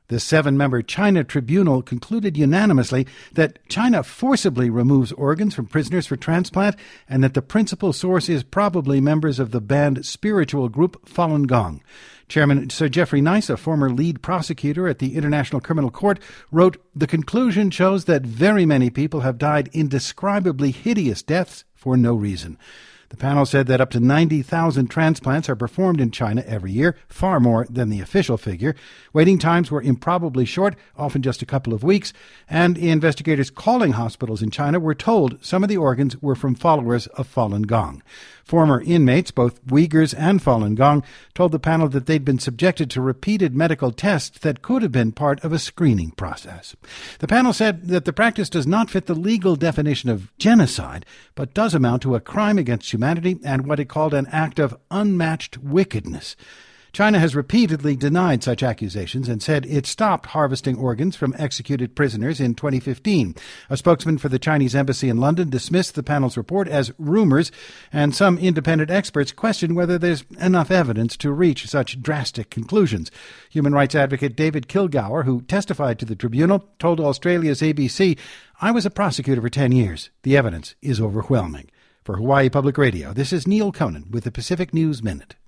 The 7-member China Tribunal concluded unanimously that China forcibly removes organs from prisoners for transplant and that the principal source is probably members of the banned spiritual group Falun Gong. Chairman Sir Geoffrey Nice, a former lead prosecutor at the International Criminal Court, wrote, "The conclusion shows that very many people have died indescribably hideous deaths for no reason." The panel said that up to 90,000 transplants are performed in China every year, far more than the official figure. Waiting times were improbably short, often just a couple of weeks, and investigators calling hospitals in China were told some of the organs were from followers of Falun Gong. Former inmates, both Uyghurs and Falun Gong, told the panel that they'd been subjected to repeated medical tests that could have been part of a screening process. The panel said that the practice does not fit the legal definition of genocide, but does amount to a crime against humanity and what it called an act of unmatched wickedness. China has repeatedly denied such accusations and said it stopped harvesting organs from executed prisoners in 2015. A spokesman for the Chinese embassy in London dismissed the panel's report as rumors, and some independent experts question whether there's enough evidence to reach such drastic conclusions. Human rights advocate David Kilgour, who testified to the tribunal, told Australia's ABC, "I was a prosecutor for 10 years. The evidence is overwhelming." For Hawaii Public Radio, this is Neil Conan with the Pacific News Minute.